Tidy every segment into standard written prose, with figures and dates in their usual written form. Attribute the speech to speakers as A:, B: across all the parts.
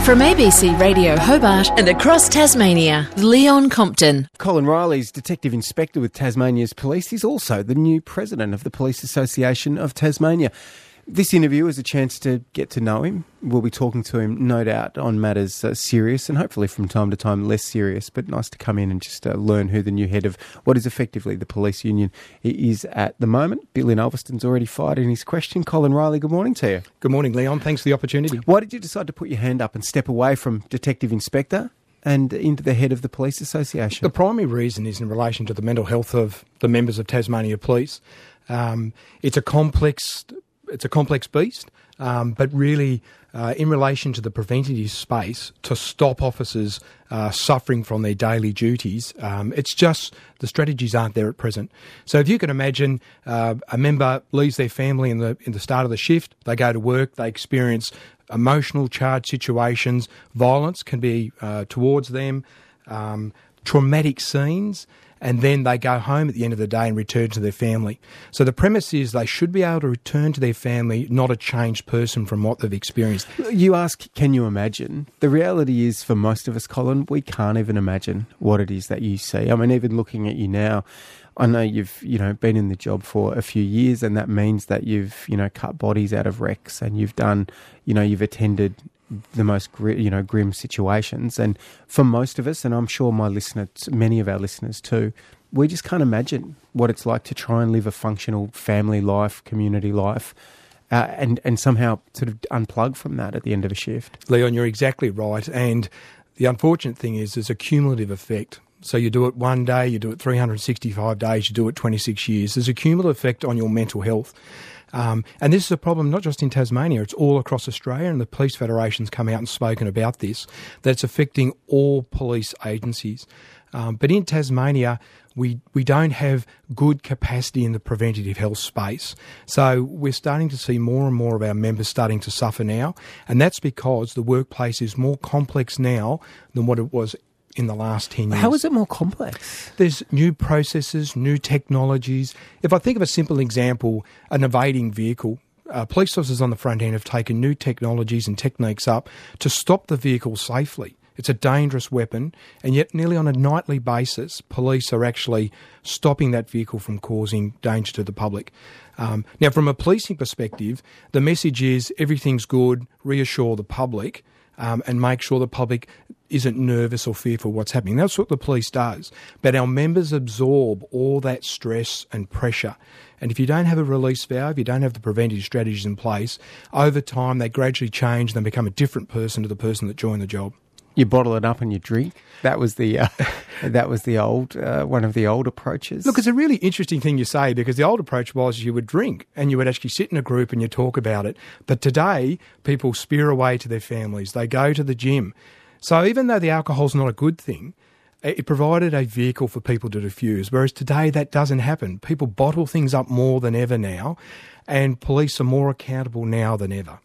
A: From ABC Radio Hobart and across Tasmania, Leon Compton.
B: Colin Riley's Detective Inspector with Tasmania's Police. He's also the new President of the Police Association of Tasmania. This interview is a chance to get to know him. We'll be talking to him, no doubt, on matters serious and hopefully from time to time less serious, but nice to come in and just learn who the new head of what is effectively the police union is at the moment. Billy Ulverston's already fired in his question. Colin Riley, good morning to you.
C: Good morning, Leon. Thanks for the opportunity.
B: Why did you decide to put your hand up and step away from Detective Inspector and into the head of the Police Association?
C: The primary reason is in relation to the mental health of the members of Tasmania Police. It's a complex beast, but really in relation to the preventative space to stop officers suffering from their daily duties, it's just the strategies aren't there at present. So if you can imagine a member leaves their family in the start of the shift, they go to work, they experience emotional charged situations, violence can be towards them, traumatic scenes, and then they go home at the end of the day and return to their family. So the premise is they should be able to return to their family, not a changed person from what they've experienced.
B: You ask, can you imagine? The reality is, for most of us, Colin, we can't even imagine what it is that you see. I mean, even looking at you now, I know you've, been in the job for a few years, and that means that you've, cut bodies out of wrecks, and you've done, you've attended the most grim situations. And for most of us, and I'm sure many of our listeners too, we just can't imagine what it's like to try and live a functional family life, community life, and somehow sort of unplug from that at the end of a shift.
C: Leon, you're exactly right. And the unfortunate thing is there's a cumulative effect. So you do it one day, you do it 365 days, you do it 26 years. There's a cumulative effect on your mental health. And this is a problem not just in Tasmania, it's all across Australia, and the Police Federation's come out and spoken about this, that it's affecting all police agencies. But in Tasmania, we don't have good capacity in the preventative health space. So we're starting to see more and more of our members starting to suffer now, and that's because the workplace is more complex now than what it was in the last 10 years.
B: How is it more complex?
C: There's new processes, new technologies. If I think of a simple example, an evading vehicle, police officers on the front end have taken new technologies and techniques up to stop the vehicle safely. It's a dangerous weapon, and yet nearly on a nightly basis, police are actually stopping that vehicle from causing danger to the public. Now, from a policing perspective, the message is everything's good, reassure the public, and make sure the public isn't nervous or fearful of what's happening. That's what the police does. But our members absorb all that stress and pressure. And if you don't have a release valve, you don't have the preventative strategies in place, over time they gradually change and become a different person to the person that joined the job.
B: You bottle it up and you drink. That was the old one of the old approaches.
C: Look, it's a really interesting thing you say, because the old approach was you would drink and you would actually sit in a group and you talk about it. But today, people spear away to their families. They go to the gym. So even though the alcohol's not a good thing, it provided a vehicle for people to diffuse. Whereas today, that doesn't happen. People bottle things up more than ever now, and police are more accountable now than ever.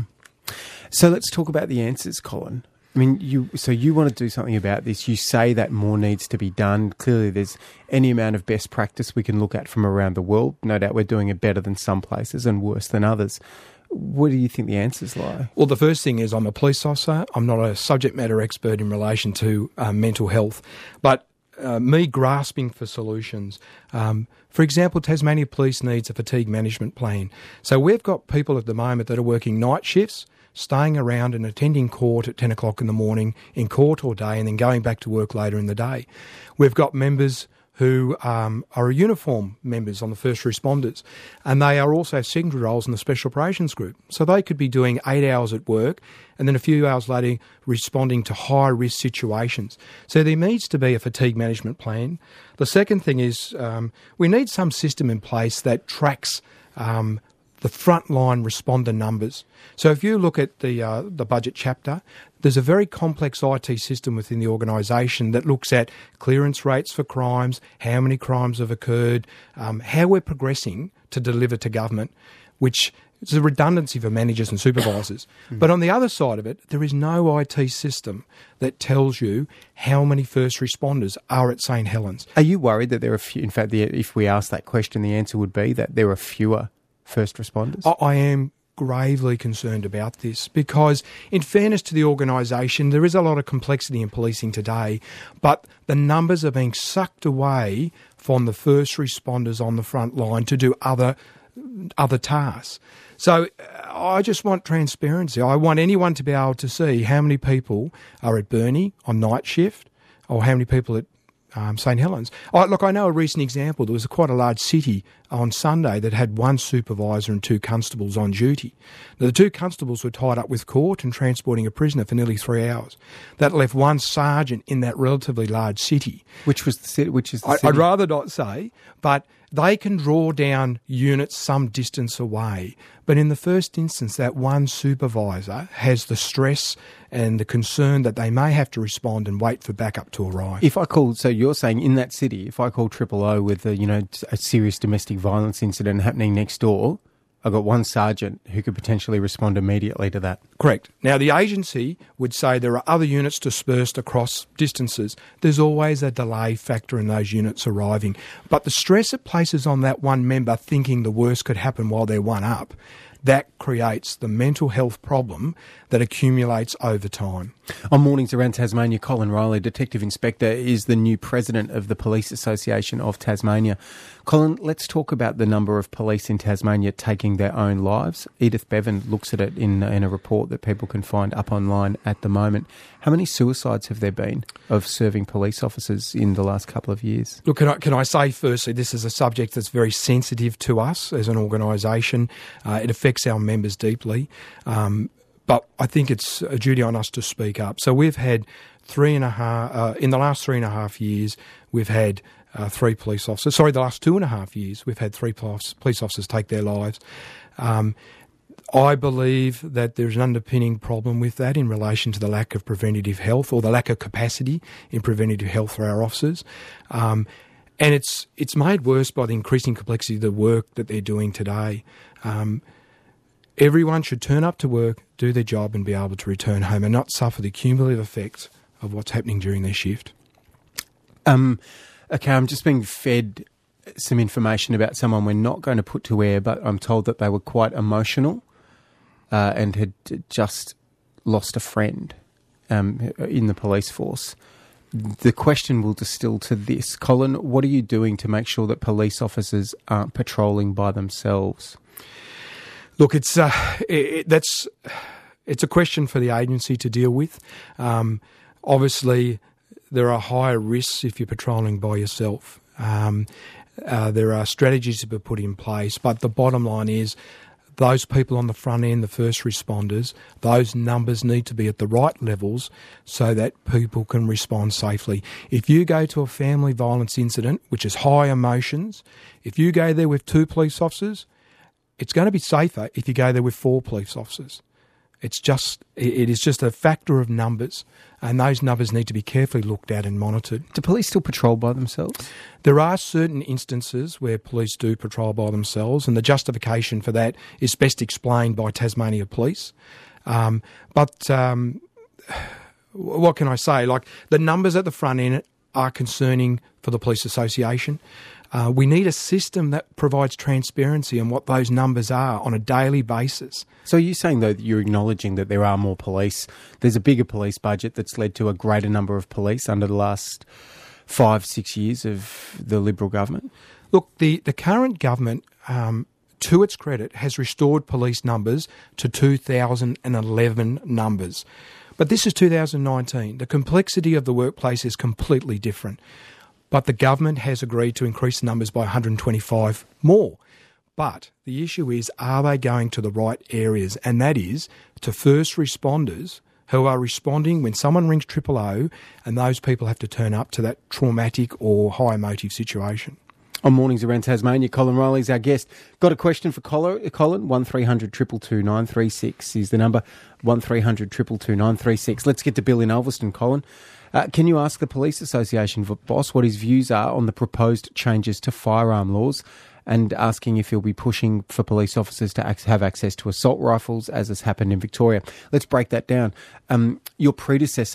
B: So let's talk about the answers, Colin. I mean, you want to do something about this. You say that more needs to be done. Clearly, there's any amount of best practice we can look at from around the world. No doubt we're doing it better than some places and worse than others. Where do you think the answers lie?
C: Well, the first thing is I'm a police officer. I'm not a subject matter expert in relation to mental health. But me grasping for solutions. For example, Tasmania Police needs a fatigue management plan. So we've got people at the moment that are working night shifts, staying around and attending court at 10 o'clock in the morning, in court all day, and then going back to work later in the day. We've got members who are uniform members on the first responders, and they are also secondary roles in the Special Operations Group. So they could be doing 8 hours at work and then a few hours later responding to high-risk situations. So there needs to be a fatigue management plan. The second thing is we need some system in place that tracks the frontline responder numbers. So if you look at the budget chapter, there's a very complex IT system within the organisation that looks at clearance rates for crimes, how many crimes have occurred, how we're progressing to deliver to government, which is a redundancy for managers and supervisors. But on the other side of it, there is no IT system that tells you how many first responders are at St Helens.
B: Are you worried that there are few? In fact, if we ask that question, the answer would be that there are fewer first responders?
C: I am gravely concerned about this because, in fairness to the organisation, there is a lot of complexity in policing today, but the numbers are being sucked away from the first responders on the front line to do other tasks. So I just want transparency. I want anyone to be able to see how many people are at Burnie on night shift or how many people at St Helens. I know a recent example. There was quite a large city on Sunday that had one supervisor and two constables on duty. Now, the two constables were tied up with court and transporting a prisoner for nearly 3 hours. That left one sergeant in that relatively large city.
B: Which is the city?
C: I'd rather not say, but they can draw down units some distance away. But in the first instance, that one supervisor has the stress and the concern that they may have to respond and wait for backup to arrive.
B: So you're saying in that city, if I call 000 with a serious domestic violence incident happening next door, I've got one sergeant who could potentially respond immediately to that.
C: Correct. Now, the agency would say there are other units dispersed across distances. There's always a delay factor in those units arriving. But the stress it places on that one member thinking the worst could happen while they're one up, that creates the mental health problem that accumulates over time.
B: On Mornings Around Tasmania, Colin Riley, Detective Inspector, is the new president of the Police Association of Tasmania. Colin, let's talk about the number of police in Tasmania taking their own lives. Edith Bevan looks at it in a report that people can find up online at the moment. How many suicides have there been of serving police officers in the last couple of years?
C: Look, can I say firstly, this is a subject that's very sensitive to us as an organisation. It affects our members deeply. But I think it's a duty on us to speak up. So we've had in the last 3.5 years, we've had three police officers. Sorry, the last 2.5 years, we've had three police officers take their lives. I believe that there's an underpinning problem with that in relation to the lack of preventative health or the lack of capacity in preventative health for our officers. And it's made worse by the increasing complexity of the work that they're doing today. Everyone should turn up to work, do their job and be able to return home and not suffer the cumulative effects of what's happening during their shift.
B: Okay, I'm just being fed some information about someone we're not going to put to air, but I'm told that they were quite emotional and had just lost a friend in the police force. The question will distill to this. Colin, what are you doing to make sure that police officers aren't patrolling by themselves?
C: Look, it's a question for the agency to deal with. Obviously, there are higher risks if you're patrolling by yourself. There are strategies to be put in place, but the bottom line is those people on the front end, the first responders, those numbers need to be at the right levels so that people can respond safely. If you go to a family violence incident, which is high emotions, if you go there with 2 police officers, it's going to be safer if you go there with 4 police officers. It is just a factor of numbers, and those numbers need to be carefully looked at and monitored.
B: Do police still patrol by themselves?
C: There are certain instances where police do patrol by themselves, and the justification for that is best explained by Tasmania Police. But what can I say? Like, the numbers at the front end are concerning for the Police Association. We need a system that provides transparency on what those numbers are on a daily basis.
B: So are you saying, though, that you're acknowledging that there are more police? There's a bigger police budget that's led to a greater number of police under the last 5-6 years of the Liberal government?
C: Look, the current government, to its credit, has restored police numbers to 2011 numbers. But this is 2019. The complexity of the workplace is completely different. But the government has agreed to increase the numbers by 125 more. But the issue is, are they going to the right areas? And that is to first responders who are responding when someone rings 000 and those people have to turn up to that traumatic or high emotive situation.
B: On Mornings Around Tasmania, Colin Riley is our guest. Got a question for Colin? 1300 222 936 is the number. 1300 222 936. Let's get to Bill in Ulverston, Colin. Can you ask the Police Association boss what his views are on the proposed changes to firearm laws, and asking if he'll be pushing for police officers to have access to assault rifles, as has happened in Victoria? Let's break that down. Your predecessor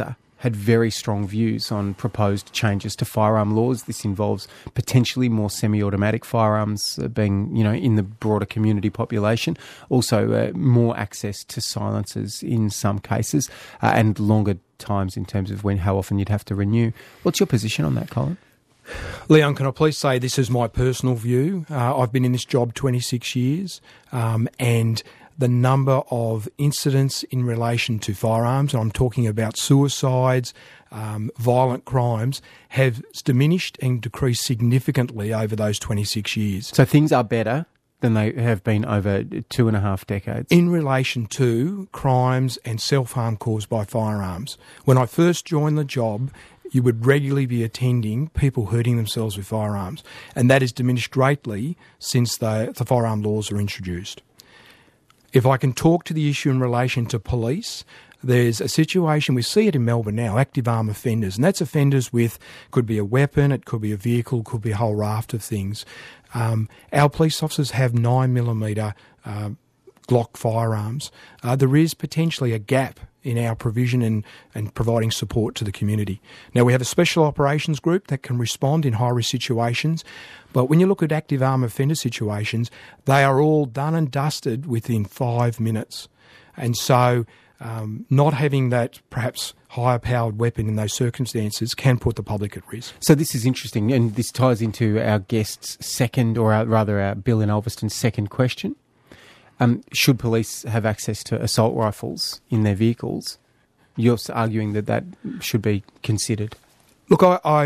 B: had very strong views on proposed changes to firearm laws. This involves potentially more semi-automatic firearms being, in the broader community population. Also, more access to silencers in some cases, and longer times in terms of how often you'd have to renew. What's your position on that, Colin?
C: Leon, can I please say this is my personal view? I've been in this job 26 years, and the number of incidents in relation to firearms, and I'm talking about suicides, violent crimes, have diminished and decreased significantly over those 26 years.
B: So things are better than they have been over 2.5 decades?
C: In relation to crimes and self-harm caused by firearms. When I first joined the job, you would regularly be attending people hurting themselves with firearms, and that has diminished greatly since the firearm laws are introduced. If I can talk to the issue in relation to police, there's a situation, we see it in Melbourne now, active arm offenders, and that's offenders with, could be a weapon, it could be a vehicle, could be a whole raft of things. Our police officers have 9mm Glock firearms. There is potentially a gap in our provision and providing support to the community. Now, we have a special operations group that can respond in high-risk situations, but when you look at active arm offender situations, they are all done and dusted within 5 minutes. And so not having that perhaps higher-powered weapon in those circumstances can put the public at risk.
B: So this is interesting, and this ties into our guest's second, or our Bill in Ulverston's second question. Should police have access to assault rifles in their vehicles? You're arguing that should be considered.
C: Look,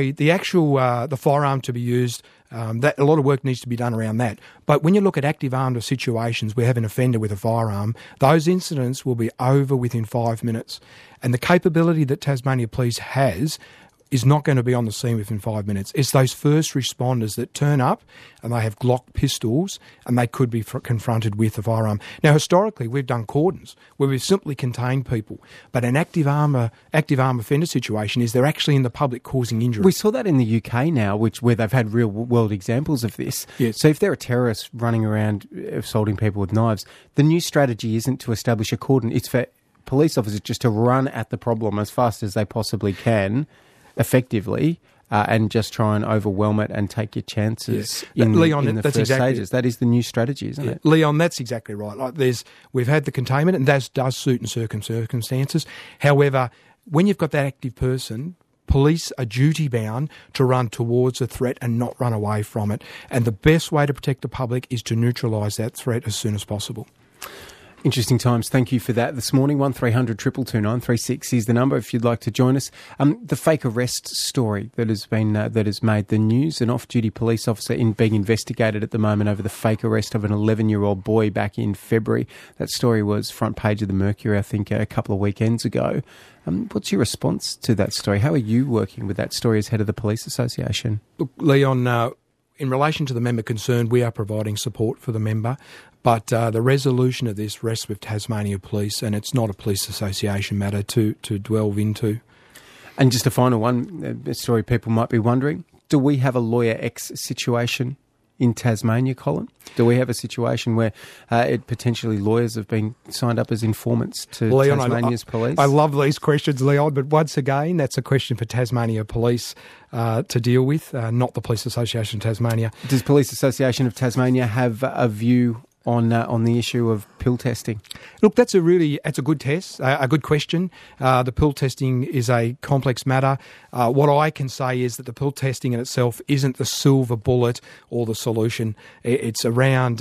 C: the firearm to be used, that a lot of work needs to be done around that. But when you look at active armed situations, we have an offender with a firearm, those incidents will be over within 5 minutes. And the capability that Tasmania Police has is not going to be on the scene within 5 minutes. It's those first responders that turn up and they have Glock pistols and they could be confronted with a firearm. Now, historically, we've done cordons where we've simply contained people. But an active arm offender situation is they're actually in the public causing injury.
B: We saw that in the UK now, where they've had real world examples of this.
C: Yes.
B: So if there are terrorists running around assaulting people with knives, the new strategy isn't to establish a cordon. It's for police officers just to run at the problem as fast as they possibly can, effectively, and just try and overwhelm it and take your chances in the first stages. That is the new strategy, isn't it?
C: Leon, that's exactly right. We've had the containment, and that does suit in certain circumstances. However, when you've got that active person, police are duty-bound to run towards a threat and not run away from it. And the best way to protect the public is to neutralise that threat as soon as possible.
B: Interesting times. Thank you for that this morning. 1300 222 936 is the number if you'd like to join us. The fake arrest story that has made the news. An off-duty police officer being investigated at the moment over the fake arrest of an 11-year-old boy back in February. That story was front page of the Mercury, I think, a couple of weekends ago. What's your response to that story? How are you working with that story as head of the Police Association?
C: Look, Leon, in relation to the member concerned, we are providing support for the member, but the resolution of this rests with Tasmania Police, and it's not a police association matter to delve into.
B: And just a final one, a story people might be wondering, do we have a Lawyer X situation in Tasmania, Colin? Do we have a situation where potentially lawyers have been signed up as informants to Tasmania's police?
C: I love these questions, Leon, but once again, that's a question for Tasmania Police to deal with, not the Police Association of Tasmania.
B: Does Police Association of Tasmania have a view on the issue of pill testing?
C: Look, that's a good test, a good question. The pill testing is a complex matter. What I can say is that the pill testing in itself isn't the silver bullet or the solution. It's around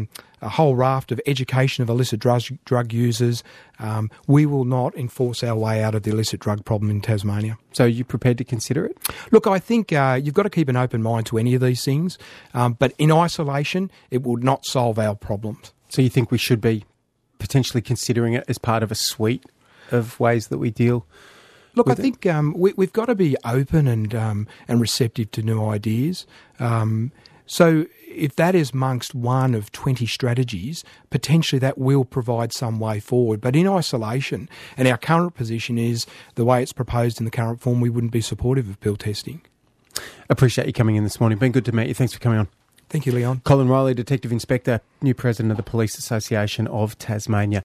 C: a whole raft of education of illicit drug users. We will not enforce our way out of the illicit drug problem in Tasmania.
B: So are you prepared to consider it?
C: Look, I think you've got to keep an open mind to any of these things, but in isolation, it will not solve our problems.
B: So you think we should be potentially considering it as part of a suite of ways that we deal?
C: Look, I think we've got to be open and receptive to new ideas. So if that is amongst one of 20 strategies, potentially that will provide some way forward. But in isolation, and our current position is the way it's proposed in the current form, we wouldn't be supportive of pill testing.
B: Appreciate you coming in this morning. Been good to meet you. Thanks for coming on.
C: Thank you, Leon.
B: Colin Riley, Detective Inspector, new President of the Police Association of Tasmania.